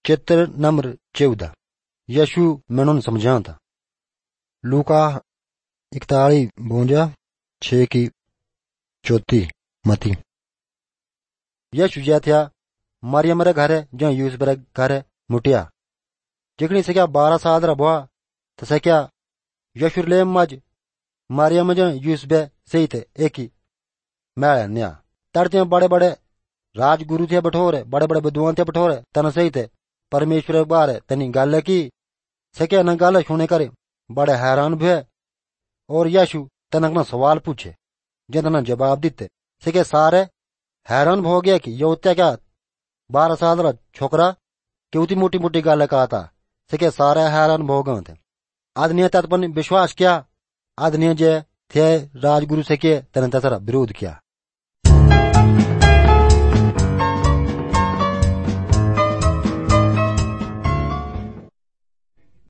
चित्र नंबर 14। यशु मैनों समझा था। लूका 41:52 की 34 मती। यशु जा था मरियम रे घरे जो यूसुफ रे घरे मुटिया जिकनी से क्या 12 साल रा बुआ तो से क्या यशुलेम मज मरियम जो यूसुफ सही थे एक ही मैं न्या तड़ते बड़े बड़े राजगुरु थे बठोरे बड़े बड़े विद्वान थे बठोरे तन सही थे परमेश्वर बारे तनी गल की सके न गल सुने करे बड़े हैरान भे और यशु तनक न सवाल पूछे जितना जवाब दिते सके सारे हैरान हो गया कि योत्या क्या 12 साल रा छोकरा क्योंकि मोटी मोटी गल कहता सके सारे हैरान हो गए थे। आदमी तत् पर विश्वास किया आदमी जे थे राजगुरु से के तने तसरा विरोध किया।